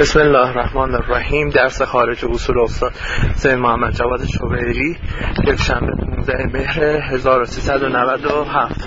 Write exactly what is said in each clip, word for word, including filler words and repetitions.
بسم الله الرحمن الرحیم. درس خارج اصول استاد سید محمد جواد شوبیری، یکشنبه پانزده مهر هزار و سیصد و نود و هفت.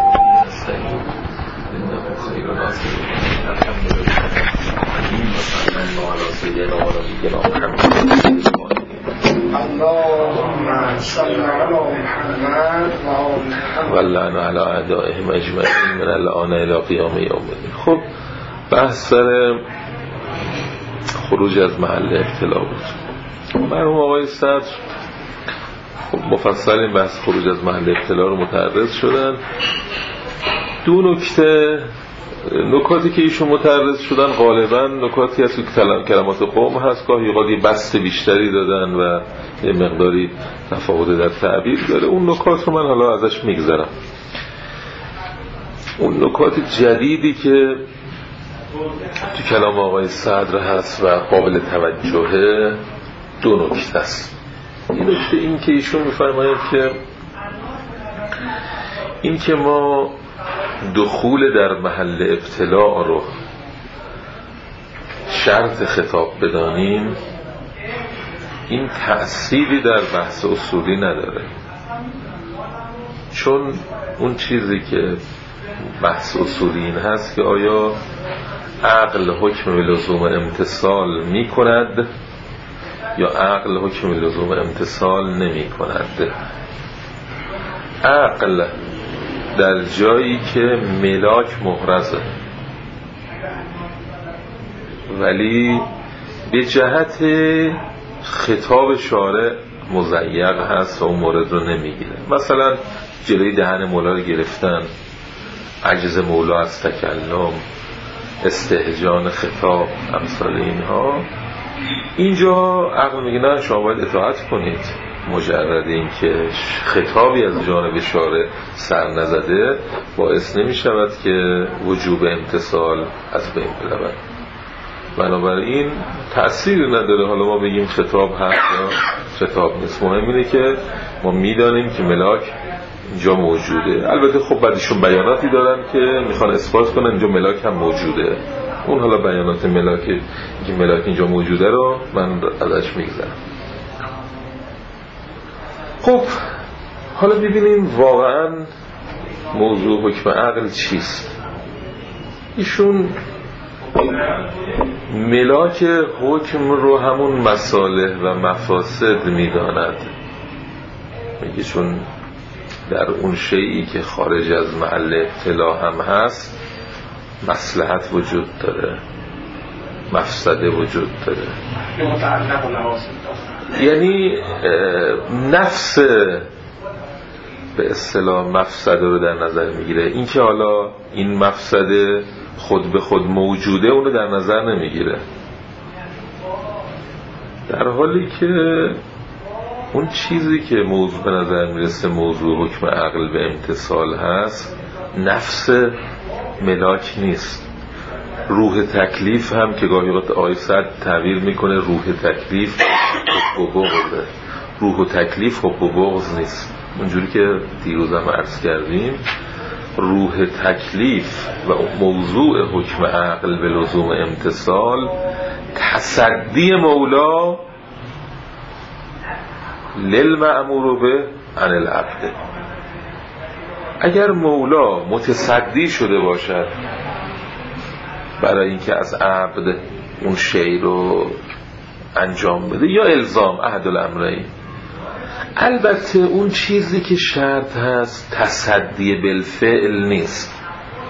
اللهم صل علی محمد و ولعن علی اعدائهم اجمعین من الان الی قیام یوم الدین. خب بحث سر خروج از محل ابتلا بود. مرحوم آقای صدر خب مفصل این بحث خروج از محل ابتلا رو متعرض شدن. دو نکته نکاتی که ایشون متعرض شدن غالبا نکاتی هست که کلمات قوم هست، گاهی اوقات بسط بیشتری دادن و یه مقداری تفاوت در تعبیر داره. اون نکات رو من حالا ازش میگذرم. اون نکات جدیدی که تو کلام آقای صدر هست و قابل توجهه دو نکته است. این نکته این که ایشون میفرماید که این که ما دخول در محل ابتلاع رو شرط خطاب بدانیم، این تأثیری در بحث اصولی نداره، چون اون چیزی که بحث اصولی این هست که آیا عقل حکم به لزوم امتثال می کند یا عقل حکم به لزوم امتثال نمی کند. عقل در جایی که ملاک محرزه ولی به جهت خطاب شارع مضیق هست و اون مورد رو نمیگیره. مثلا جلوی دهن مولا رو گرفتن، عجز مولا از تکلم، استهجان خطاب، امثال اینها. اینجا عقل میگه نه، شما باید اطاعت کنید. مجرد این که خطابی از جانب شارع سر نزده باعث نمی شود که وجوب امتثال از بین برود. بنابراین تأثیری نداره حالا ما بگیم خطاب هست یا خطاب نیست. مهم اینه که ما میدانیم که ملاک اینجا موجوده. البته خب بعدشون بیاناتی دارن که میخوان اثبات کنن اینجا ملاک هم موجوده. اون حالا بیانات ملاکی که ملاک اینجا موجوده رو من ازش میگذرم. خب حالا ببینیم واقعا موضوع حکم عقل چیست. ایشون ملاک حکم رو همون مصالح و مفاسد میداند. میگه چون در اون شیئی که خارج از محل ابتلا هم هست مصلحت وجود داره، مفسده وجود داره. یعنی نفس به اصطلاح مفسده رو در نظر میگیره. این که حالا این مفسده خود به خود موجوده اونو در نظر نمیگیره، در حالی که اون چیزی که موضوع به نظر میرسه موضوع حکم عقل به امتثال هست نفس ملاک نیست. روح تکلیف هم که گاهی وقت آیه صد تعبیر میکنه روح تکلیف حب و بغضه. روح و تکلیف حب و بغض نیست. اونجوری که دیروزم عرض کردیم روح تکلیف و موضوع حکم عقل به لزوم امتثال تصدی مولا للمأمور به عن العبد. اگر مولا متصدی شده باشد برای اینکه از عبد اون شی رو انجام بده یا الزام احد الامرین، البته اون چیزی که شرط هست تصدی بالفعل نیست،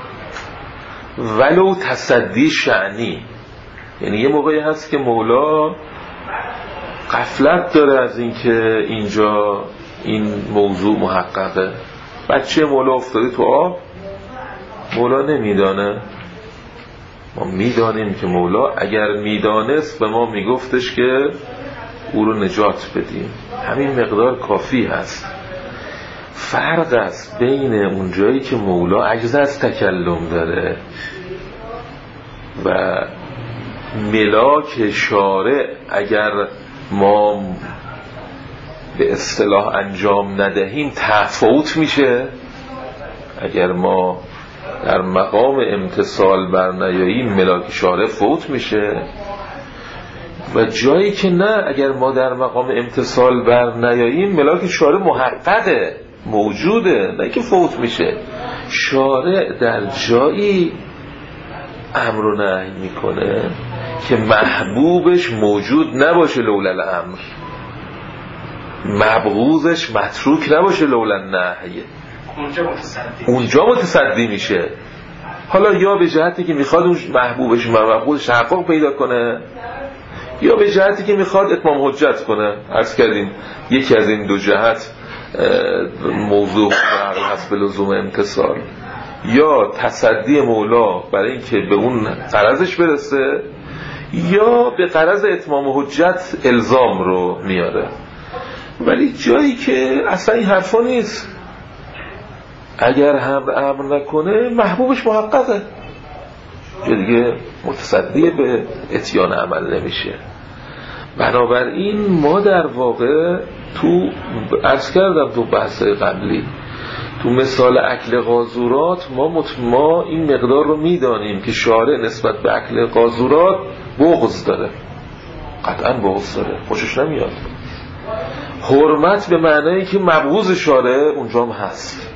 ولو تصدی شأنی. یعنی یه موقعی هست که مولا غفلت داره از اینکه اینجا این موضوع محققه. بچه مولا افتاده تو آب، مولا نمیدانه. ما میدانیم که مولا اگر میدانست به ما میگفتش که او رو نجات بدیم. همین مقدار کافی هست. فرق است بین اون جایی که مولا عجز از تکلم داره و ملاک شارع اگر ما به اصطلاح انجام ندهیم تفاوت میشه. اگر ما در مقام امتثال برنیایی ملاک شارع فوت میشه. و جایی که نه، اگر ما در مقام امتثال بر نیاییم، ملاک شارع محققه، موجوده، نه که فوت میشه. شارع در جایی امر و نهی میکنه که محبوبش موجود نباشه لولا الامر، مبغوضش متروک نباشه لولا النهی، اونجا متصدی اونجا متصدی میشه. حالا یا به جهتی که میخواد اون محبوبش مبغوضش تحقق پیدا کنه، یا به جهتی که میخواد اتمام حجت کنه. عرض کردیم یکی از این دو جهت موضوع عقل هست به لزوم امتصال، یا تصدی مولا برای اینکه به اون غرضش برسه، یا به غرض اتمام حجت الزام رو میاره. ولی جایی که اصلا این حرفا نیست، اگر هم امر نکنه محبوبش محققه، که دیگه متصدی به اتیان عمل نمیشه. بنابراین ما در واقع تو عرض کردم تو بحث قبلی، تو مثال اکل قاذورات ما مت... ما این مقدار رو میدانیم که شارع نسبت به اکل قاذورات بغض داره، قطعا بغض داره، خوشش نمیاد. حرمت به معنایی که مبغوض شارع اونجا هم هست،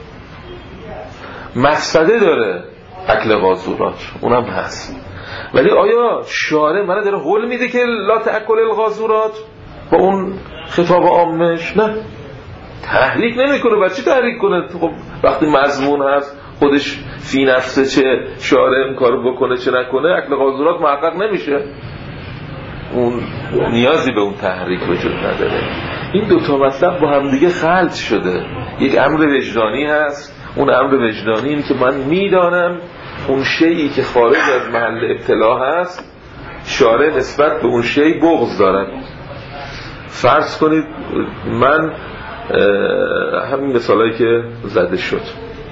مفسده داره اکل قاذورات، اونم هست. ولی آیا شارع منو داره حل میده که لا تأکل القاذورات با اون خطاب عامش؟ نه، تحریک نمیکنه. بچه تحریک کنه؟ خب وقتی مضمون هست خودش فی نفسه، چه شارع این کارو بکنه چه نکنه، اکل قاذورات محقق نمیشه، اون نیازی به اون تحریک وجود نداره. این دوتا مطلب با هم دیگه خلط شده. یک امر وجدانی هست، اون امر وجدانی این که من میدانم اون شیئی که خارج از محل ابتلا هست شارع نسبت به اون شیء بغض دارد. فرض کنید من همین مثالایی که زده شد،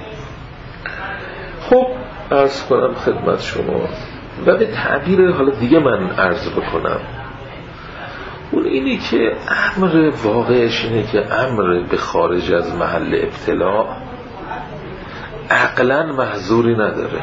خب عرض کنم خدمت شما و به تعبیر حالا دیگه من عرض بکنم، اون اینی که امر واقعش اینه که امر به خارج از محل ابتلا عقلاً محظوری نداره،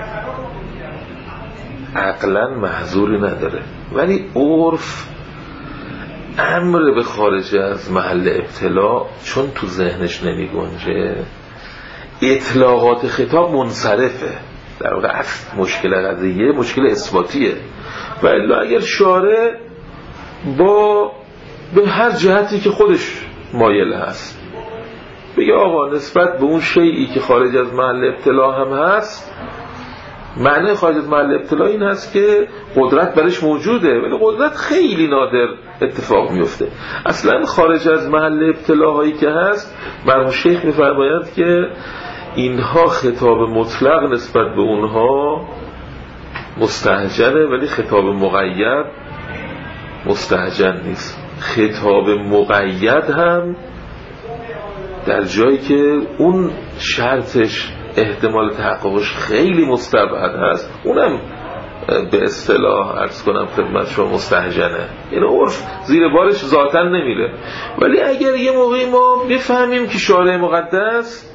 عقلاً محظوری نداره. ولی عرف امر به خارج از محل ابتلا چون تو ذهنش نمی گنجه، اطلاقات خطاب منصرفه. در واقع اصل مشکل قضیه مشکل اثباتیه. و الا اگر شارع با به هر جهتی که خودش مایل هست بگه آقا نسبت به اون شیئی که خارج از محل ابتلا هم هست، معنی خارج از محل ابتلا این هست که قدرت برش موجوده، ولی قدرت خیلی نادر اتفاق میفته. اصلا خارج از محل ابتلاهایی که هست، مرحوم شیخ میفرمایند که اینها خطاب مطلق نسبت به اونها مستهجنه، ولی خطاب مقید مستهجن نیست. خطاب مقید هم در جایی که اون شرطش احتمال تحققش خیلی مستبعد هست، اونم به اصطلاح عرض کنم خدمت شما مستهجنه، این عرف زیر بارش ذاتاً نمیره. ولی اگر یه موقعی ما بفهمیم که شارع مقدس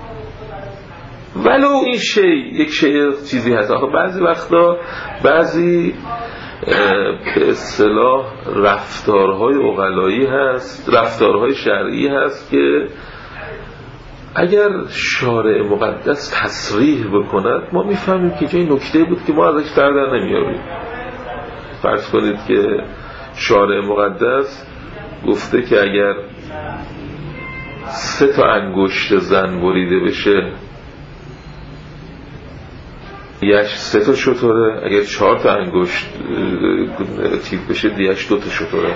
ولو این شی یک شی چیزی هست، آخه بعضی وقتا بعضی به اصطلاح رفتارهای عقلایی هست، رفتارهای شرعی هست که اگر شارع مقدس تصریح بکند ما میفهمیم که جای نکته بود که ما ازش در در نمیاریم. فرض کنید که شارع مقدس گفته که اگر سه تا انگشت زن بریده بشه دیش سه تا شتره، اگر چهار تا انگشت تیپ بشه دیش دو تا شتره.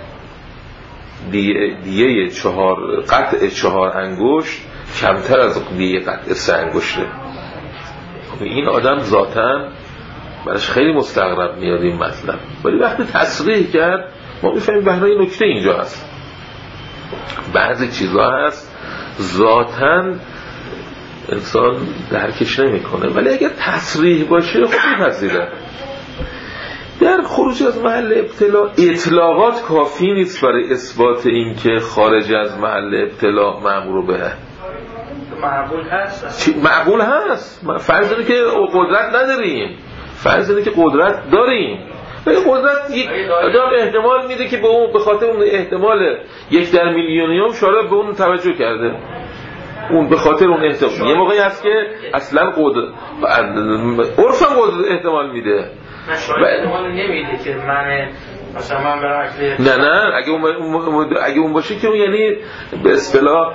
دیه, دیه چهار قطع چهار انگشت کمتر از دیه قطع سه انگشته. این آدم ذاتاً برش خیلی مستغرب میاد این مطلب، ولی وقتی تصریح کرد ما میفهمیم بهرای نکته اینجا هست. بعضی چیزها هست ذاتاً انسان درکش نمی کنه، ولی اگر تصریح باشه خب میپذیره. در خروج از محل ابتلا اطلاقات کافی نیست برای اثبات این که خارج از محل ابتلا مأمور به معقول هست. معقول هست. فرض اینه که قدرت نداریم، فرض اینه که قدرت داریم، ولی قدرت یک آدم احتمال میده که به اون به خاطر اون احتمال یک در میلیونیوم شارع به اون توجه کرده، اون به خاطر اون احتمال. یه موقعی هست که اصلا قدرت عرف هم قدرت احتمال میده، نه شاید احتمال نمیده که من مثلا من برای اکلی نه نه اگه اون اگه اون باشه که اون یعنی به اصطلاح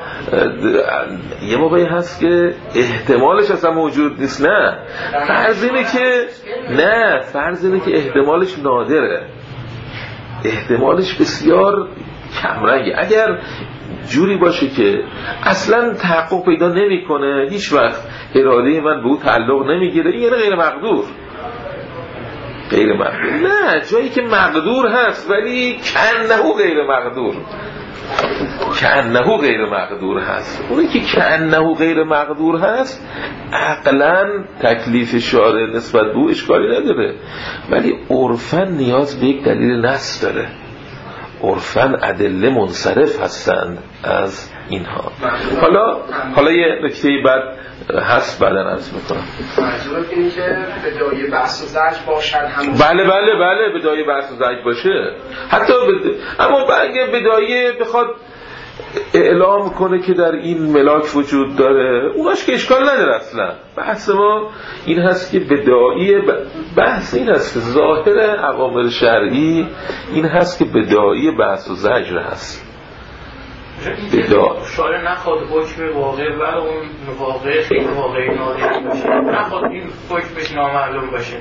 یه موقعی هست که احتمالش اصلا موجود نیست. نه فرض اینه که نه فرض اینه که احتمالش نادره، احتمالش بسیار کمرنگه. اگر جوری باشه که اصلا تحقق پیدا نمیکنه، هیچ وقت اراده من به او تعلق نمیگیره، این یعنی غیر مقدور. غیر مقدور نه، جایی که مقدور هست ولی کأنه غیر مقدور، کأنه غیر مقدور هست. اونی که کأنه غیر مقدور هست عقلاً تکلیف شارع نسبت به او اشکالی نداره، ولی عرفاً نیاز به یک دلیل نص داره. عرفاً ادله منصرف هستند از اینها. حالا حالا یه نکته بعد هست بعداً عرض میکنم. منظورت اینه که بدایه بحث و زجر باشد هم بله بله بله بدایه بحث و زجر باشه، حتی بد... اما اگه بدایه بخواد اعلام کنه که در این ملاک وجود داره، اوناش که اشکال نداره. اصلا بحث ما این هست که بدایه بحث این هست که ظاهر عوامل شرعی این هست که بدایه بحث و زجر هست. بدایه شارع نخواد حکم واقع و اون واقع خیلی واقعی نادری باشه، نخواد این حکمش نامعلوم باشه،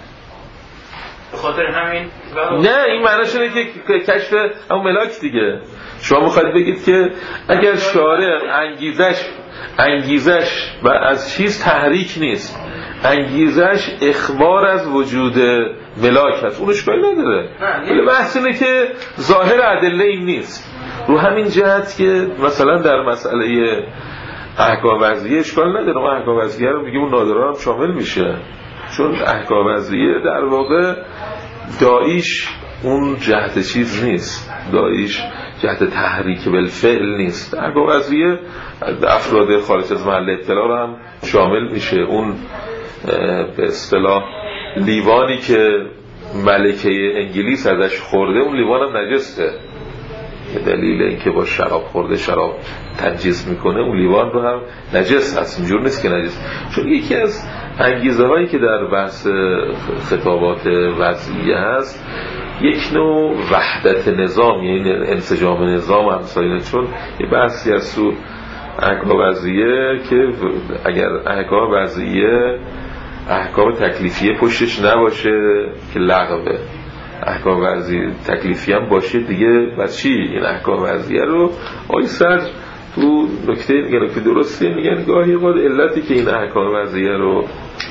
به خاطر همین نه این معنیش اینه که کشف اون ملاک دیگه. شما میخواید بگید که اگر شارع انگیزش انگیزش و از چیز تحریک نیست، انگیزش اخبار از وجود ملاک هست، اون اشکال نداره. ولی بحث اینه که ظاهر ادله این نیست. رو همین جهت که مثلا در مسئله احکام وضعیه اشکال نداره، ما احکام وضعیه رو میگیم اون نادران هم شامل میشه، چون احکام وضعیه در واقع داییش اون جهت چیز نیست، داییش جهت تحریک بالفعل نیست. احکام وضعیه افراد خارج از محل اطلاع رو هم شامل میشه. اون به اصطلاح لیوانی که ملکه انگلیس ازش خورده، اون لیوان هم نجسه، به دلیل اینکه با شراب خورده شراب تنجیس میکنه، اون لیوان رو هم نجس هست. اینجور نیست که نجس، چون یکی از انگیزه هایی که در بحث خطابات وضعیه هست یک نوع وحدت نظام، یعنی انسجام نظام همسایه، چون یه بحثی از تو احکام وضعیه که اگر احکام وضعیه احکام تکلیفیه پشتش نباشه که لغوه، احکام وضعیه تکلیفی هم باشه دیگه بس چی؟ این احکام وضعیه رو آی صدر تو نکته نکته درسته میگن گاهی وقت علتی که این احکام وضعیه رو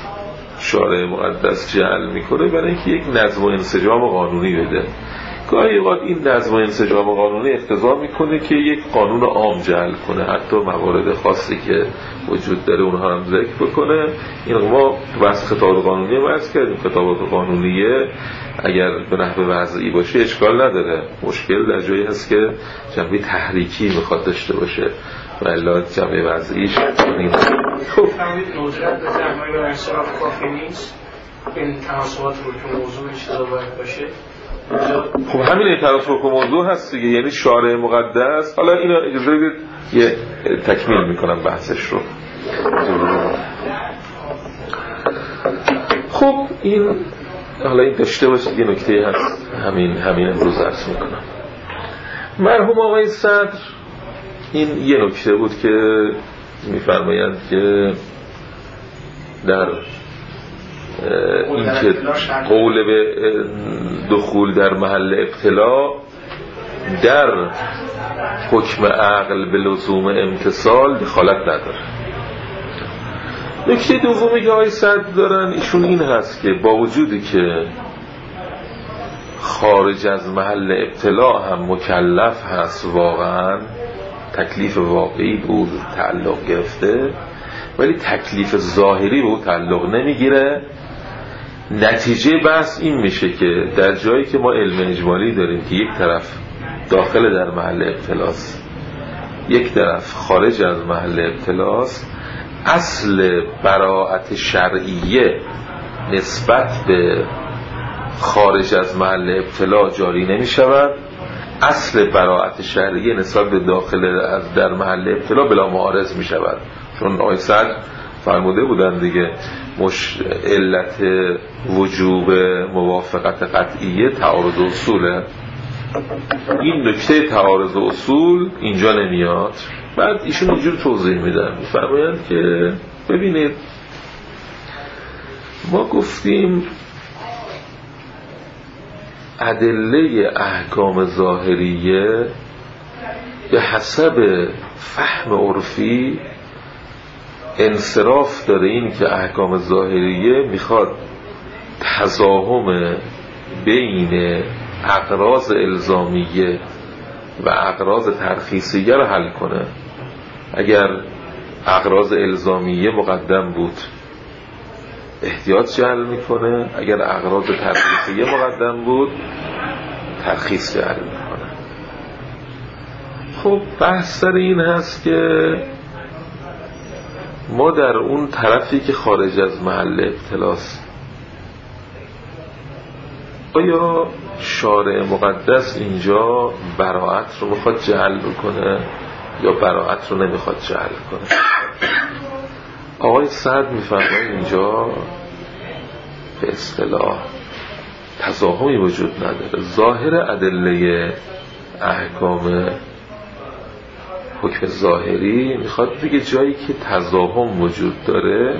شارع مقدس جعل میکنه برای اینکه یک نظم و انسجام قانونی بده. گاهی وقت این نظم و انسجام قانونی اقتضا میکنه که یک قانون عام جعل کنه، حتی موارد خاصی که وجود داره اونها هم ذکر بکنه. این ما بحث خطاب قانونی بحث کردیم. خطابات قانونیه اگر به نحو وضعی باشه اشکال نداره، مشکل در جایی هست که جنبه تحریکی میخواد داشته باشه و الا جنبه وضعیش کنیم. خب فهمید ندرت به زحمه و انصراف کافی نیست، این تناسبات رو که موضوع چیزا باید باشه. خب همین تناسب که موضوع هست دیگه، یعنی شارع مقدس. حالا اینو اجازه بدید یه تکمیل میکنم بحثش رو. خب این حالا این داشته باشید یه نکته هست همین همین امروز عرض میکنم. مرحوم آقای صدر این یه نکته بود که میفرمایند که در این که قول به دخول در محل ابتلا در حکم عقل به لزوم امتصال دخالت نداره. نکته دومی که آقای صدر دارن ایشون این هست که با وجودی که خارج از محل ابتلا هم مکلف هست، واقعا تکلیف واقعی به او تعلق گرفته، ولی تکلیف ظاهری به او تعلق نمیگیره. نتیجه بحث این میشه که در جایی که ما علم اجمالی داریم که یک طرف داخل در محل ابتلاست، یک طرف خارج از محل ابتلاست، اصل براءت شرعیه نسبت به خارج از محل ابتلا جاری نمی شود. اصل براءت شرعیه نسبت به داخل از در محل ابتلا بلا معارض می شود. چون آقای سعد فرموده بودن دیگه مش علت وجوب موافقت قطعیه تعارض اصوله. این نکته تعارض اصول اینجا نمیاد. بعد ایشون اینجور توضیح میدن، میفرمایند که ببینید ما گفتیم ادله احکام ظاهریه به حسب فهم عرفی انصراف داره، این که احکام ظاهریه میخواد تضاهم بین اغراض الزامیه و اغراض ترخیصیه رو حل کنه. اگر اغراض الزامیه مقدم بود احتیاط جعل میکنه، اگر اغراض ترخیصیه مقدم بود ترخیص جعل میکنه. خب بحث سر این هست که ما در اون طرفی که خارج از محل ابتلاست آیا شارع مقدس اینجا براءت رو میخواد جعل کنه یا براءت رو نمیخواد جعل کنه؟ آقای سعد میفرماید اینجا به اصطلاح تضاهمی وجود نداره. ظاهر ادله احکام حکم ظاهری میخواد بگه جایی که تضاهم وجود داره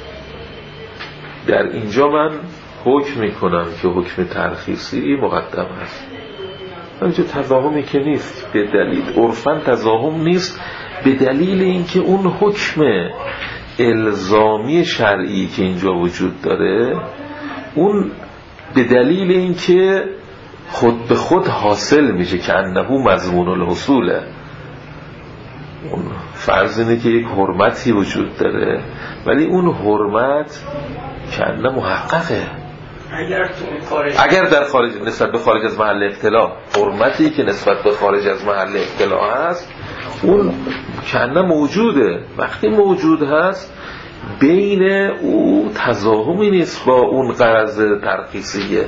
در اینجا من حکم میکنم که حکم ترخیصی مقدم است. اینجا تضاهمی که نیست، به دلیل عرفاً تضاهم نیست، به دلیل اینکه اون حکم الزامی شرعی که اینجا وجود داره اون به دلیل اینکه خود به خود حاصل میشه که انه مضمون الحصوله. اون فرض اینه که یک حرمتی وجود داره ولی اون حرمت که انه محققه. اگر اگر در خارج نسبت به خارج از محل ابتلا حرمتی که نسبت به خارج از محل ابتلا هست اون کنه موجوده. وقتی موجود هست بین او تضاهمی نیست با اون غرض ترخیصیه،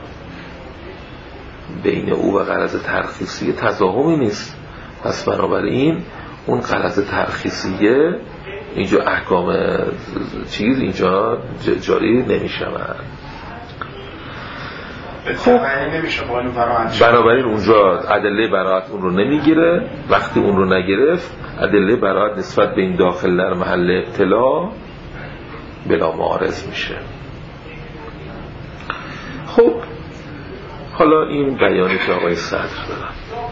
بین او و غرض ترخیصیه تضاهمی نیست. پس بنابراین اون غرض ترخیصیه اینجا احکام چیز اینجا جاری نمیشود. خب بنابراین اونجا ادله براءت اون رو نمیگیره. وقتی اون رو نگرفت ادله براءت نسبت به این داخل در محل ابتلا بلا معارض میشه. خب حالا این بیانی که آقای صدر دارم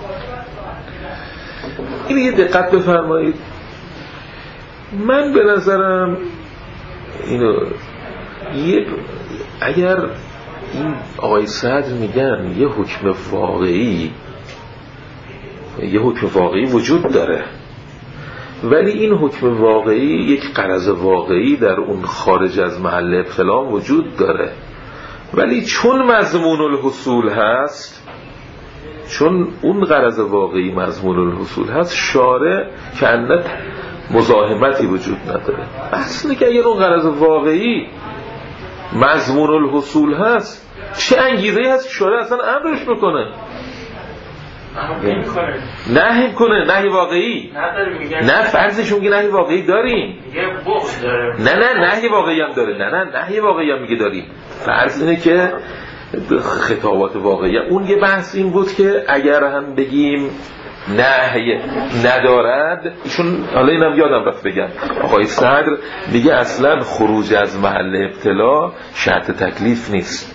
این یه دقت بفرمایید. من به نظرم اینو یه اگر این آقای صدر میگن یه حکم واقعی یه حکم واقعی وجود داره ولی این حکم واقعی یک غرض واقعی در اون خارج از محل ابتلا وجود داره ولی چون مضمون الحصول هست، چون اون غرض واقعی مضمون الحصول هست، شارع کنه مزاحمتی وجود نداره. اصلا که اگر اون غرض واقعی مضمون الحصول هست چه انگیزه‌ای هست شارع اصلا امرش بکنه؟ نه کنه نهی واقعی نه فرضشون که نهی واقعی داریم نه نه نهی واقعی هم داره نه نه نهی واقعی هم میگه داریم. فرض اینه که خطابات واقعی اون یه بحث این بود که اگر هم بگیم نهی ندارد ایشون حالا اینم یادم رفت بگم آقای صدر میگه اصلا خروج از محل ابتلا شرط تکلیف نیست.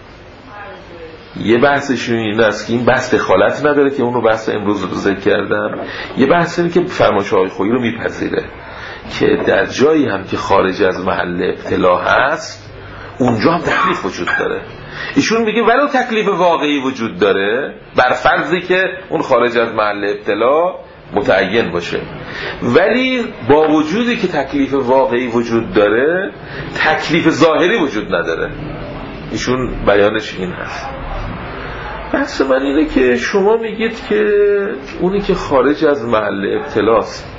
یه بحثشون این است که این بحث دخالت نداره که اونو بحث امروز رو ذکر کردم. یه بحث اینه که فرمایش آقای خویی رو میپذیره که در جایی هم که خارج از محل ابتلا هست اونجا هم تکلیف وجود داره. ایشون میگه ولو تکلیف واقعی وجود داره بر فرضی که اون خارج از محل ابتلا متعین باشه ولی با وجودی که تکلیف واقعی وجود داره تکلیف ظاهری وجود نداره. ایشون بیانش این هست. بحث من اینه که شما میگید که اونی که خارج از محل ابتلاست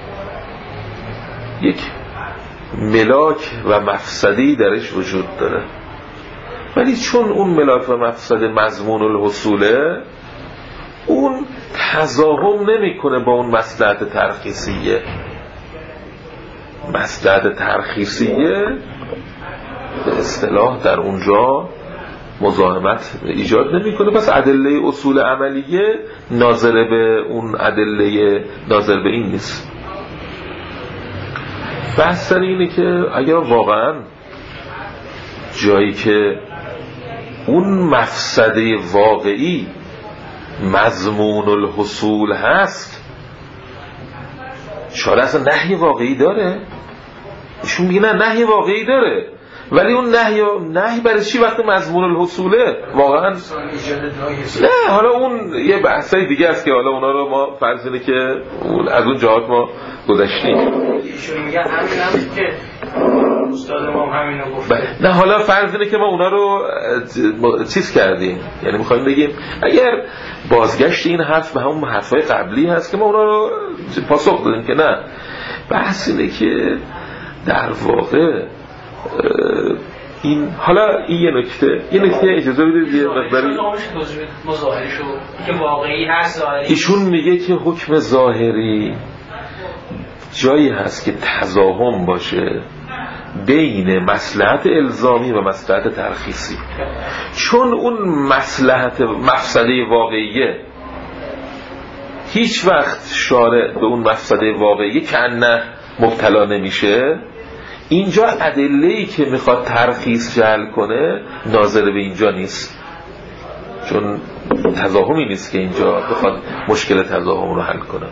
یک ملاک و مفسدی درش وجود داره ولی چون اون ملاک و مفسد مضمون الحصوله، اون تضاهم نمیکنه با اون مصلحت ترخیصیه. مصلحت ترخیصیه به اصطلاح در اونجا مزاحمت ایجاد نمیکنه، پس ادله اصول عملیه ناظر به اون ادله ناظر به این نیست. بحث سر اینه که اگر واقعا جایی که اون مفسده واقعی مضمون الحصول هست، شاید اصلا نهی واقعی داره، ایشون میگه نه نهی واقعی داره، ولی اون نهی نهی برای چی وقتی مضمون الحصوله واقعا نه. حالا اون یه بحثای دیگه است که حالا اونا رو ما فرض اینه که از اون جهات ما گذشتیم. ایشون میگه همین هم که استاد ما همینو گفت. نه حالا فرض اینه که ما اونا رو چیز کردیم، یعنی میخوایم بگیم اگر بازگشت این حرف به همون حرفای قبلی هست که ما اونا رو پاسخ دادیم که نه. بحث اینه که در واقع این حالا این یه نکته یه نکته اجازه بدید یه مقداری مظاهریشو که واقعی هست ظاهری. ایشون میگه که حکم ظاهری جایی هست که تضاهم باشه بین مصلحت الزامی و مصلحت ترخیصی، چون اون مصلحت مفسده واقعیه هیچ وقت شارع به اون مفسده واقعیه که نه مبتلا نمیشه. اینجا ادله‌ای که میخواد ترخیص جعل کنه ناظر به اینجا نیست، چون تضاهمی نیست که اینجا بخواد مشکل تضاهم رو حل کنه.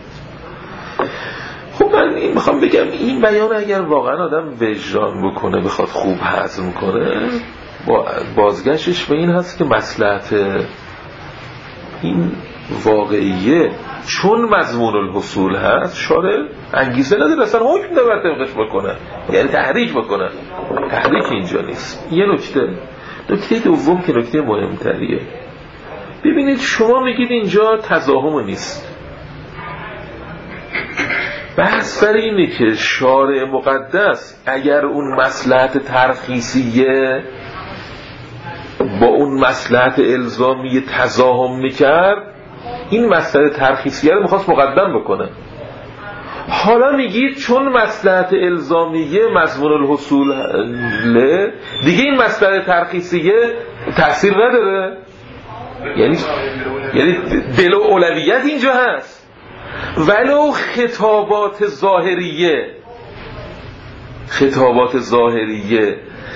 خب من این میخوام بگم این بیان اگر واقعا آدم وجدان بکنه بخواد خوب هضم کنه، با بازگشتش به این هست که مصلحت این واقعیه چون مضمون الحصول هست شارع انگیزه نداره اصلا حکم نباید طبقش بکنه، یعنی تحریک بکنه. تحریک اینجا نیست. یه نکته نکته دوم که نکته مهمتریه، ببینید شما میگید اینجا تضاهم نیست. بحث بر اینه که شارع مقدس اگر اون مصلحت ترخیصیه با اون مصلحت الزامی تضاهم میکرد، این مصلحت ترخیصیه رو میخواست مقدم بکنه. حالا میگید چون مصلحت الزامیه مضمون الحصول دیگه این مصلحت ترخیصیه تأثیر نداره، یعنی یعنی دل و اولویت اینجا هست. ولو خطابات ظاهریه خطابات ظاهریه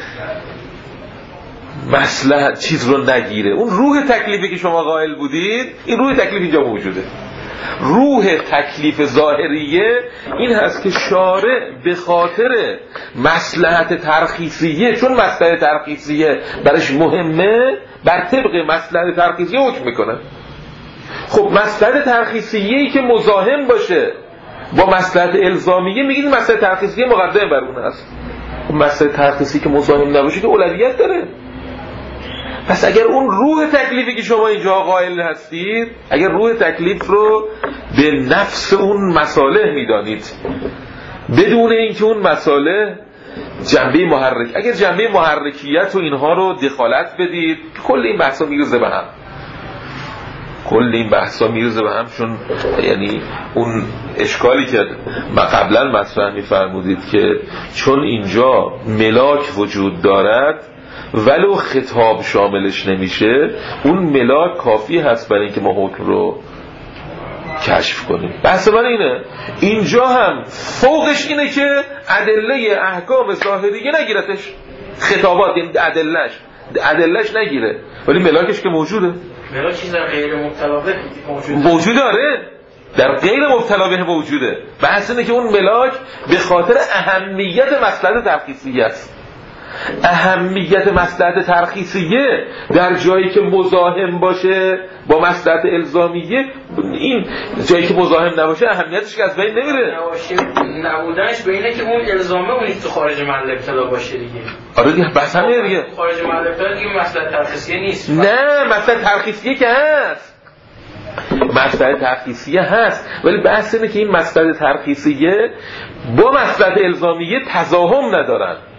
مصلحت چیز رو نگیره، اون روح تکلیفی که شما قائل بودید این روح تکلیف اینجا موجوده. روح تکلیف ظاهریه این هست که شارع به خاطر مصلحت ترخیصیه، چون مصلحت ترخیصیه برش مهمه، بر طبق مصلحت ترخیصیه حکم میکنه. خب مصلحت ترخیصیه‌ای که مزاحم باشه با مصلحت الزامیه میگید مصلحت ترخیصیه مقدم بر اون هست. مصلحت ترخیصی که مزاحم نباشه که اولویت داره. پس اگر اون روح تکلیفی که شما اینجا قائل هستید، اگر روح تکلیف رو به نفس اون مصالح میدانید بدون اینکه اون مصالح جنبه محرک، اگر جنبه محرکیت و اینها رو دخالت بدید، کل این بحثا میرزه به هم کل این بحثا میرزه به هم چون یعنی اون اشکالی که ما قبلا مطرح می‌فرمودید که چون اینجا ملاک وجود دارد ولو خطاب شاملش نمیشه، اون ملاک کافی هست برای اینکه ما حکم رو کشف کنیم. بحث من اینه اینجا هم فوقش اینه که ادله احکام ظاهریه نگیرتش، خطابات یعنی ادلهش ادلهش نگیره، ولی ملاکش که موجوده. ملاک چیز در غیر مبتلا به موجوده موجود داره، در غیر مبتلا به موجوده. بحث اینه که اون ملاک به خاطر اهمیت مصلحت ترخیصیه است. اهمیت مصلحت ترخیصیه در جایی که مزاحم باشه با مصلحت الزامیه، این جایی که مزاحم نباشه اهمیتش که از بین نمیره. نبودنش به اینه که اون الزامه اون تو خارج محل ابتلا باشه دیگه. آره دیگه بس همینه دیگه. خارج محل ابتلا دیگه مصلحت ترخیصیه نیست. نه مصلحت ترخیصیه که هست، مصلحت ترخیصیه هست، ولی بحث اینه که این مصلحت ترخیصیه با مصلحت الزامیه تضاهم ندارن.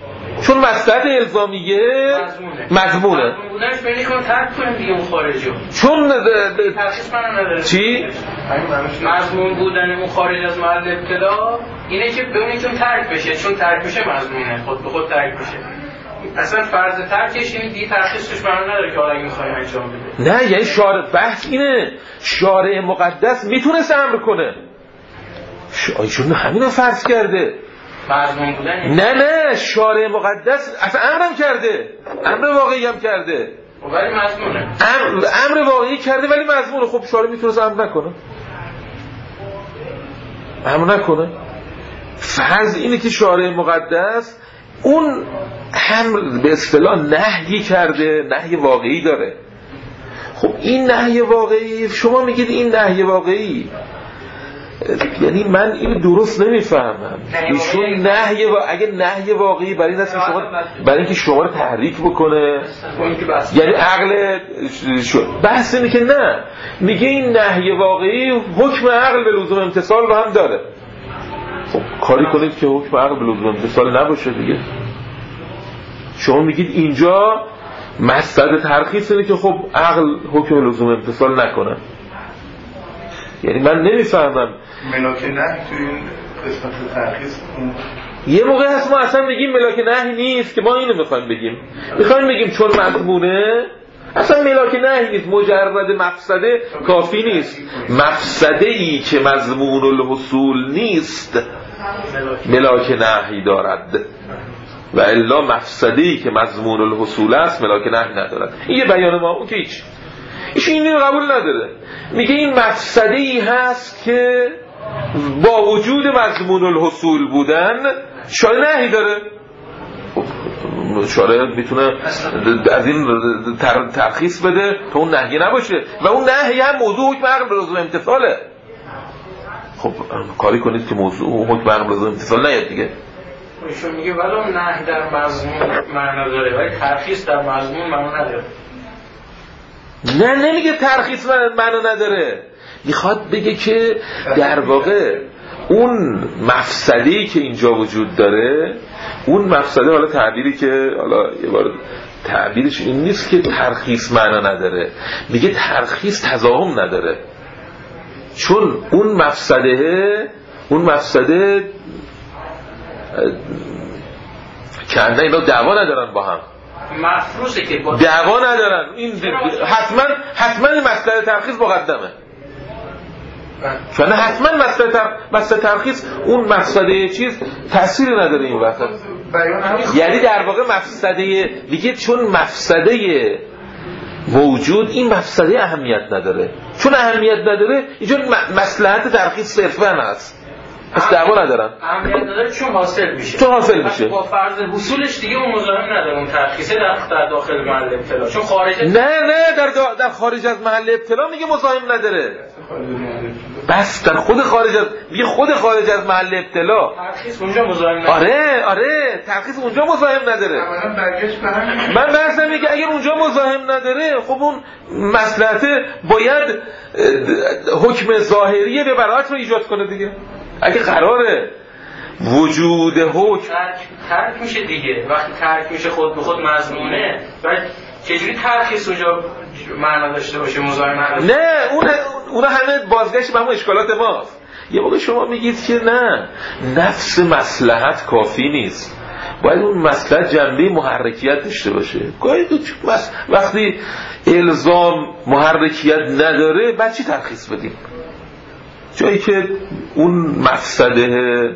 چون مصلحت الزامیه مضمونه مضمون بودنش بینی کن ترک کنیم دیگه اون خارجی چون ترخیص من نداره. چی؟ مضمون بودن اون خارج از محل ابتلا اینه که ببینید چون ترک بشه، چون ترک بشه مضمونه، خود به خود ترک بشه. اصلا فرض ترکش اینه دیگه ترخیصش معنا نداره که حالا اگه می‌خوای انجام بده. نه یعنی شارع بحث اینه شارع مقدس میتونست امر کنه. ایشون همینو فرض کرده. مضمون بودن نه نه شارع مقدس اصلا امرم کرده، امر واقعی هم کرده ولی مضمونه. امر امر واقعی کرده ولی مضمونه. خب شارع میتونست امر نکنه، امر نکنه. فرض اینه که شارع مقدس اون هم به اصطلاح نهی کرده، نهی واقعی داره. خب این نهی واقعی شما میگید این نهی واقعی، یعنی من اینو درست نمیفهمم. ایشون نهی و اگه نهی واقعی برای این است که شما برای اینکه شما رو تحریک بکنه، یعنی عقل شو بحث اینه که نه، میگه این نهی واقعی حکم عقل به لزوم امتثال رو هم داره. خب کاری کنید که حکم عقل به لزوم امتثال نباشه دیگه. شما میگید اینجا مصدر ترخیص اینه که خب عقل حکم لزوم امتثال نکنه. یعنی من نمیفهمم ملاک نهی توی این قسمت ترخیص یه موقع هست ما اصلا میگیم ملاک نهی نیست که ما اینو میخوایم بگیم، میخوایم بگیم چون مضمونه اصلا ملاک نهی نیست، مجرد مفسده کافی نیست. مفسده ای که مضمون الحصول نیست ملاک نهی دارد و الا مفسده‌ای که مضمون الحصول است ملاک نهی ندارد. این یه بیان ما، اون که هیچ ایش این رو قبول نداره. میگه این مفسده‌ای هست که با وجود مضمون الحصول بودن شارع نهی داره. شارع میتونه از این ترخیص بده تا اون نهی نباشه و اون نهی هم موضوع حکم عقل به لزوم امتثاله. خب کاری کنید که موضوع حکم عقل به لزوم امتثال نیاد دیگه. ایشون میگه ولی اون نهی در مضمون معنا داره ولی ترخیص در مضمون معنا نداره. نه نمیگه ترخیص معنا نداره، میخواد بگه که در واقع اون مفسده‌ای که اینجا وجود داره، اون مفسده، حالا تعبیری که حالا یه بار تعبیرش این نیست که ترخیص معنا نداره، میگه ترخیص تضاهم نداره. چون اون مفسده اون مفسده کنده اینا دعوا ندارن با هم، مفروضه که با دعوا ندارن. این حتما حتما مسئله ترخیص مقدمه، چون حتما مسئله تر... مسئله ترخیص اون مفسده چیز تأثیری نداره این وقت. یعنی در واقع مفسده دیگه، چون مفسده موجود این مفسده اهمیت نداره، چون اهمیت نداره اینجا مصلحت ترخیص صرفاً هست، پس دعوا ندارن. اهمیت نداره چون حاصل میشه، چون حاصل میشه با فرض حصولش دیگه اون مزاحم نداره اون ترخیصه در داخل محل ابتلا، چون خارج نه نه در, دا... در خارج از محل ابتلا میگه مزاحم نداره، بس در خود خارج از میگه خود خارج از محل ابتلا ترخیص اونجا مزاحم نداره. آره آره ترخیص اونجا مزاحم نداره. من بحثم میگه اگر اونجا مزاحم نداره خب اون مصلحت باید حکم ظاهری به برات رو ایجاد کنه دیگه. اگه قراره وجود حکم ترک, ترک میشه دیگه، وقتی ترک میشه خود به خود مضمونه، ولی چجوری ترخیص اونجا معنا داشته باشه مزاحم نداره؟ نه اون اون همه بازگشت به همون اشکالات ماست. یه موقع شما میگید که نه نفس مصلحت کافی نیست، باید اون مصلحت جنبه محرکیت داشته باشه. گاهی وقتی الزام محرکیت نداره بعد چی ترخیص بدیم؟ جایی که اون مفسده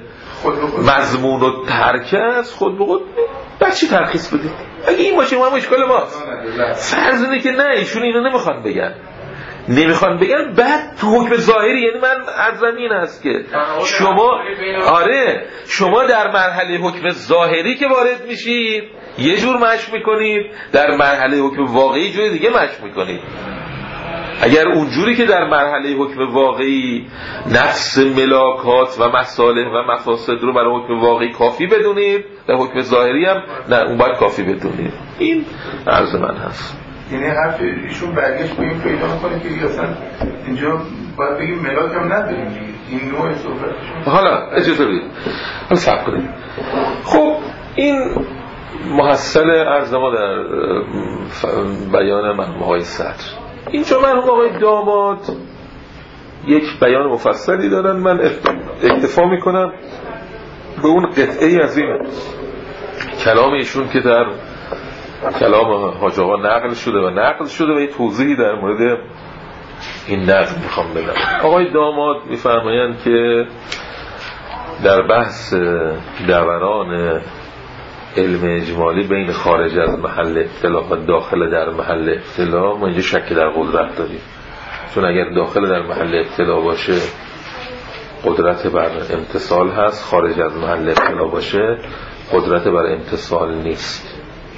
مضمون و ترک است خود به خود بعد چی ترخیص بدیم؟ اگه این باشه ما هم اشکال ماست. فرض اینه که نه ایشون اینو نمیخوان بگن نمیخوان بگن بعد تو حکم ظاهری، یعنی من عرضم این هست که شما آره شما در مرحله حکم ظاهری که وارد میشید یه جور مشق میکنید، در مرحله حکم واقعی جور دیگه مشق میکنید. اگر اونجوری که در مرحله حکم واقعی نفس ملاکات و مصالح و مفاسد رو برای حکم واقعی کافی بدونید، در حکم ظاهری هم نه اون باید کافی بدونید. این عرض من هست. یعنی حرف ایشون برگشت به این پیدا میکنه که اصلا اینجا باید بگیم ملاک هم نداریم دیگه. این نوع صحبتشون. حالا اجازه بدید حالا صبر کنید. خب این محصل عرض ما در بیان مرحوم‌های صدر. اینجا مرحوم آقای داماد یک بیان مفصلی دارن، من اکتفا میکنم به اون قطعه از این کلام ایشون که در کلام حاج آقا نقل شده و نقل شده و یه توضیحی در مورد این نقل میخوام بدم. آقای داماد میفرمایند که در بحث دوران علم اجمالی بین خارج از محل ابتلا و داخل در محل ابتلا ما اینجا شک در قدرت داریم، چون اگر داخل در محل ابتلا باشه قدرت بر امتصال هست، خارج از محل ابتلا باشه قدرت بر امتصال نیست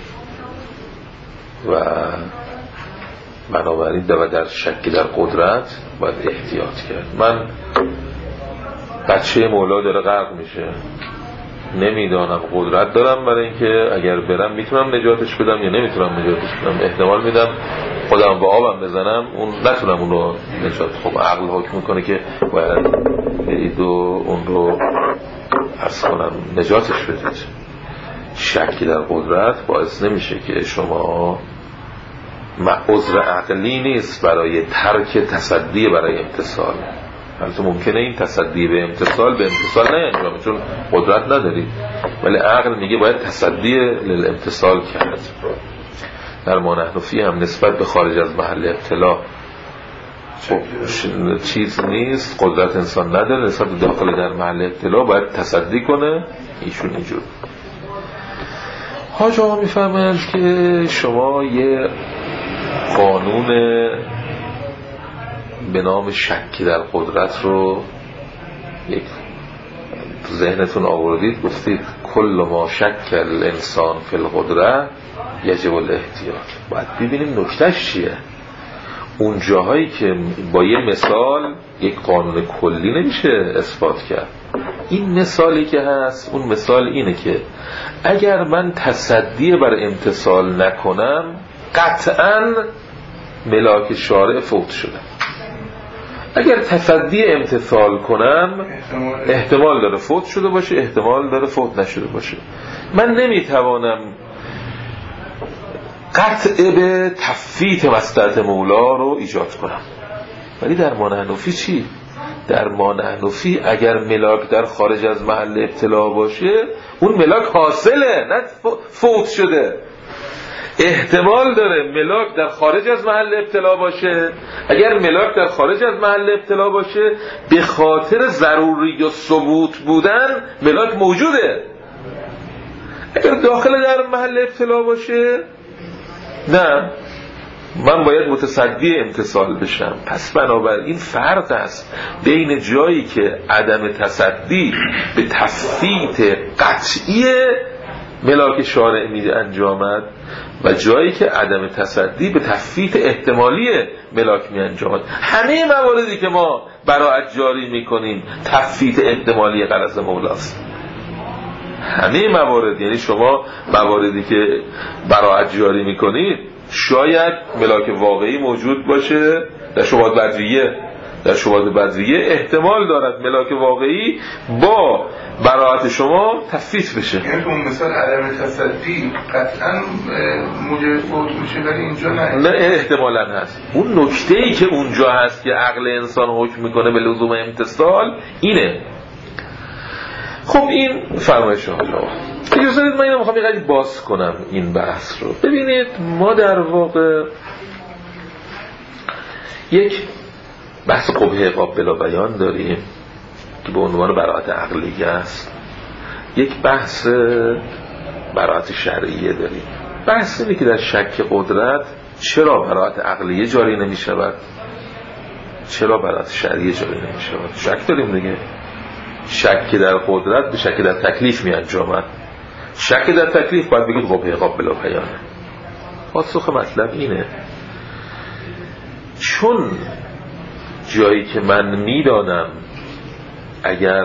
و بنابراین در شک در قدرت باید احتیاط کرد. من بچه مولا داره غرق میشه، نمیدانم قدرت دارم برای اینکه اگر برم میتونم نجاتش بدم یا نمیتونم نجاتش بدم، احتمال میدم خودم با آبم بزنم اون نتونم اون رو نجات. خب عقل حکم میکنه که باید برید و اون رو عرض کنم نجاتش بدید. شکی در قدرت باعث نمیشه که شما عذر عقلی نیست برای ترک تصدی برای امتصال. البته ممکنه این تصدی به امتصال به امتصال نینجامه چون قدرت ندارید، ولی عقل میگه باید تصدی للامتصال کرد. در ما نحنفی هم نسبت به خارج از محل ابتلا چیز نیست، قدرت انسان نداره، نسبت به داخل در محل ابتلا باید تصدی کنه. ایشون اینجور حاج آقا میفهمند که شما یه قانون به نام شکی در قدرت رو یک ذهنتون آوردید، گفتید کل ما شک الانسان فی القدرت یجب الاحتیاط. باید ببینیم نکتهش چیه. اون جاهایی که با یه مثال یک قانون کلی نمیشه اثبات کرد. این مثالی که هست، اون مثال اینه که اگر من تصدی بر امتصال نکنم قطعاً ملاک شارع فوت شده. اگر تصدی امتصال کنم احتمال داره فوت شده باشه، احتمال داره فوت نشده باشه. من نمیتوانم قطع به تفویت مصلحت مولا رو ایجاد کنم. ولی در ما نحنفی چی؟ در ما نحنفی اگر ملاک در خارج از محل ابتلا باشه اون ملاک حاصله، نه فوت شده. احتمال داره ملاک در خارج از محل ابتلا باشه. اگر ملاک در خارج از محل ابتلا باشه به خاطر ضروری و ثبوت بودن ملاک موجوده. اگر داخل در محل ابتلا باشه نه، من باید متصدی امتصال بشم. پس بنابراین فرق است بین جایی که عدم تصدی به تفویت قطعی ملاک شارع می انجامد و جایی که عدم تصدی به تفویت احتمالی ملاک می انجامد. همه مواردی که ما براعت جاری می کنیم تفویت احتمالی غرض مولاست. همه موارد، یعنی شما مواردی که براعت جاری می کنید شاید ملاک واقعی موجود باشه در شبهات بدریه، در شبهات بدریه احتمال دارد ملاک واقعی با براعت شما تفویت بشه. یعنی اون مثال عدم تصدی قطعا موجب فوت میشه، ولی اینجا نه. نه احتمالاً هست. اون نکته‌ای که اونجا هست که عقل انسان حکم میکنه به لزوم امتصال اینه. خب این فرمایش شما. اجازه بدید من اینو میخوام یه قدری باز کنم این بحث رو. ببینید ما در واقع یک بحث قبح عقاب بلا بیان داریم که به عنوان براعت عقلیه است. یک بحث براعت شرعیه داریم. بحث اینه که در شک قدرت چرا براعت عقلیه جاری نمی شود، چرا براعت شرعیه جاری نمی شود. شک داریم دیگه. شک در قدرت به شک در تکلیف می انجامد. شک در تکلیف باید بگید قبح عقاب بلا بیانه. پاسخ مطلب اینه چون جایی که من میدانم اگر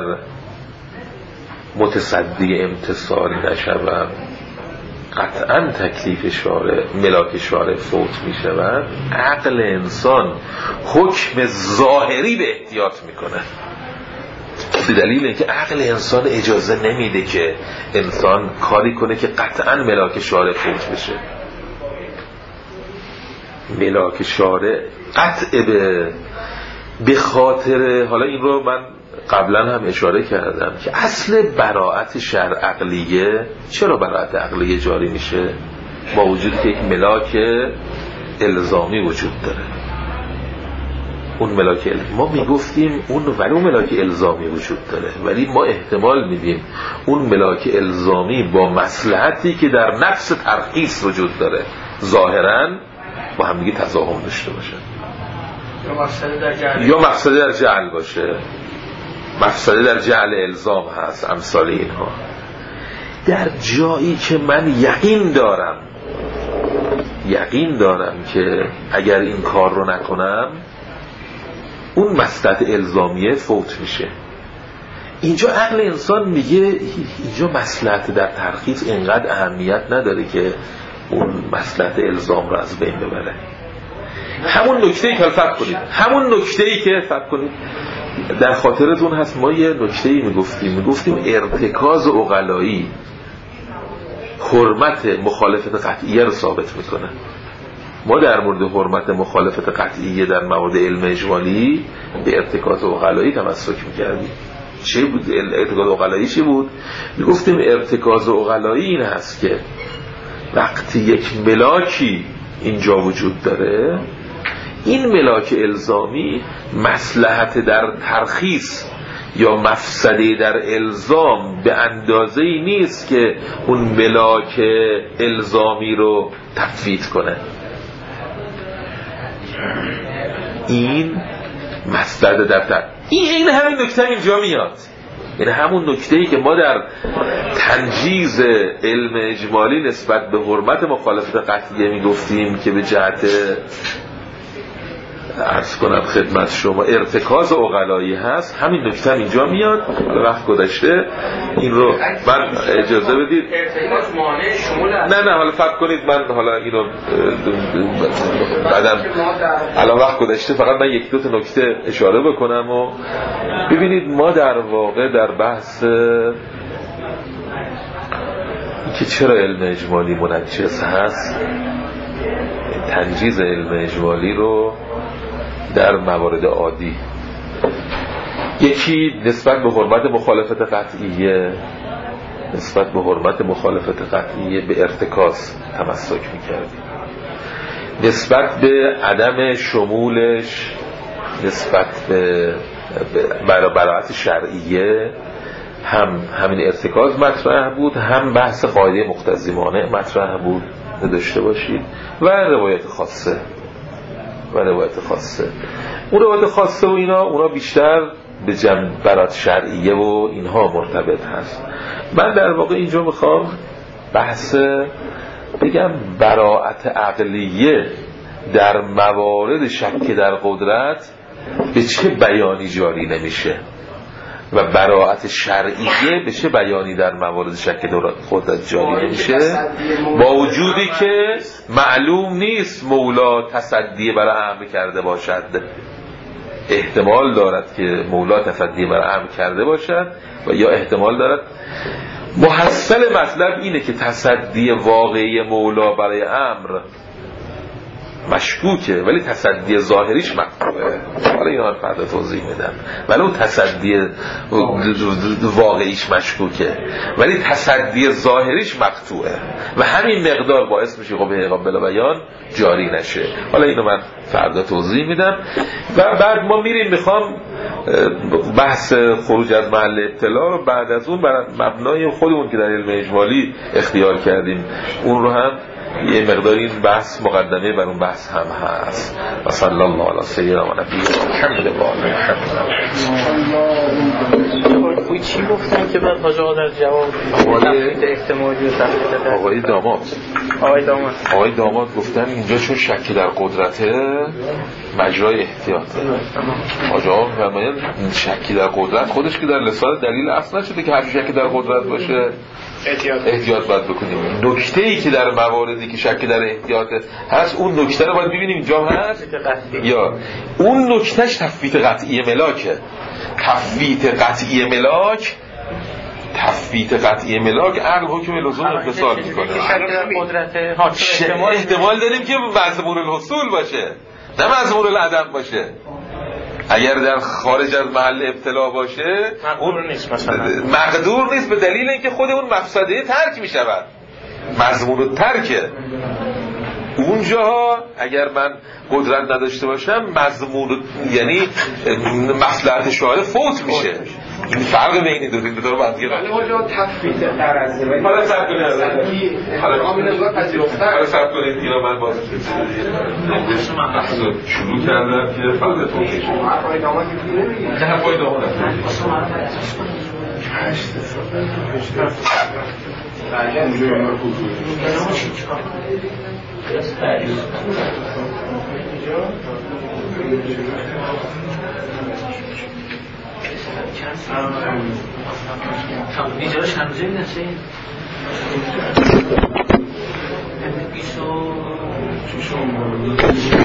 متصدی امتصال نشوم قطعا تکلیف شارع ملاک شارع فوت می شود، عقل انسان حکم ظاهری به احتیاط میکنه. به دلیل اینکه عقل انسان اجازه نمیده که انسان کاری کنه که قطعاً ملاک شارع فوت بشه. ملاک شارع قطع به به خاطر، حالا این رو من قبلا هم اشاره کردم که اصل براءت شرع عقلیه، چرا براءت عقلیه جاری میشه؟ با وجود که یک ملاک الزامی وجود داره. اون ملاک الزامی ما میگفتیم اون ولی اون ملاک الزامی وجود داره، ولی ما احتمال میدیم اون ملاک الزامی با مصلحتی که در نفس ترخیص وجود داره ظاهراً با هم دیگه تضاهم داشته باشه، یا مقصد در جعل یا مقصد در جعل باشه، مقصد در جعل الزام هست، امثال اینها. در جایی که من یقین دارم یقین دارم که اگر این کار رو نکنم اون مصلحت الزامیه فوت میشه، اینجا عقل انسان میگه اینجا مصلحت در ترخیص اینقدر اهمیت نداره که اون مصلحت الزام رو از بین ببره. همون نکته‌ای که فکر کنید همون نکته‌ای که فکر کنید در خاطرتون هست، ما یه نکته‌ای میگفتیم میگفتیم ارتکاز عقلایی حرمت مخالفت قطعیه رو ثابت میکنه. ما در مورد حرمت مخالفت قطعیه در مواد علم اجمالی به ارتکاز عقلایی تمسک میکردیم. چه بود ارتکاز عقلایی؟ چی بود؟ میگفتیم ارتکاز عقلایی این هست که وقتی یک ملاکی اینجا وجود داره، این ملاک الزامی مصلحت در ترخیص یا مفسده در الزام به اندازه‌ای نیست که اون ملاک الزامی رو تفویض کنه. این مصلحت در ترخیص، این این همین نکته اینجا میاد. این همون نکته‌ای که ما در تنجیز علم اجمالی نسبت به حرمت مخالفت قطعیه میگفتیم که به جهت عرض کنم خدمت شما ارتکاز عقلایی هست، همین نکته هم اینجا میاد. حالا وقت گذشته این رو من اجازه بدید ارتکاز مانع شمول نه نه حالا فرق کنید، من حالا اینو بعدم الان وقت گذشته فقط من یک دو تا نکته اشاره بکنم و ببینید ما در واقع در بحث که چرا علم اجمالی منجس هست، تنجیز علم اجمالی رو در موارد عادی، یکی نسبت به حرمت مخالفت قطعیه نسبت به حرمت مخالفت قطعیه به ارتکاز تمسک میکردیم، نسبت به عدم شمولش نسبت به براءت شرعیه هم همین ارتکاز مطرح بود، هم بحث قاعده مقتضی مانع مطرح بود داشته باشید، و روایت خاصه و روایت خاصه اون روایت خاصه و اینا اونا بیشتر به جمع براءت شرعیه و اینها مرتبط هست. من در واقع اینجا میخوام بحث بگم براءت عقلیه در موارد شک در قدرت به چه بیانی جاری نمیشه و براءت شرعیه به چه بیانی در موارد شک در قدرت جاری نمیشه، با وجودی که معلوم نیست مولا تصدی بر امر کرده باشد. احتمال دارد که مولا تصدی بر امر کرده باشد و یا احتمال دارد محصل مطلب اینه که تصدی واقعی مولا برای امر مشکوکه ولی تصدی ظاهریش مقطوعه. حالا اینا رو فردا توضیح میدم. ولی اون تصدی واقعیش مشکوکه ولی تصدی ظاهریش مقطوعه و همین مقدار باعث میشه خب به بلا بیان جاری نشه. حالا اینو من فردا توضیح میدم. و بعد ما میریم میخوام بحث خروج از محل ابتلا رو بعد از اون بر مبنای خودمون که در علم اجمالی اختیار کردیم اون رو هم یه مقدار این بحث مقدمه بر اون بحث هم هست. و صلی الله علی سیدنا و نبینا محمد و آله محمد. خب چی گفتن که بعد حاج آقا در جواب تفویض احتمالی و تفویض آقای داماد آقای داماد آقای داماد گفتن اینجا چون شک در قدرته مجرای احتیاطه. حاج آقا فرمایند این شکی در قدرت خودش که در لسان دلیل اصل نشده که هر شکی در قدرت باشه احتیاط احتیاط باید بکنیم. نکته ای که در مواردی که شک در احتیاط هست، اون نکته رو باید ببینیم اینجا هست یا اون نکتهش تفویت قطعی ملاکه. تفویت قطعی ملاک تفویت قطعی ملاک عقل حکم لزوم انفصال میکنه. احتمال داریم که مضمون الحصول باشه نه مضمون العدم باشه. اگر در خارج از محل ابتلا باشه مقدور نیست، مثلا مقدور نیست به دلیل اینکه خود اون مفسده ترک می شود، مضمون ترکه. اونجاها اگر من قدرت نداشته باشم مضمون یعنی مصلحت شارع فوت میشه. این فرق بین این دو تا دو تا رو با هم دیگه ولی اونجا تفویض قرضه حالا صبر کنید حالا کاملا نظر پذیرفته حالا صبر کنید اینا من باز شروع کردم که فرض تو میشه حرفای داماد نمیگه نه حرفای داماد اینجا چند روزه می‌نشه؟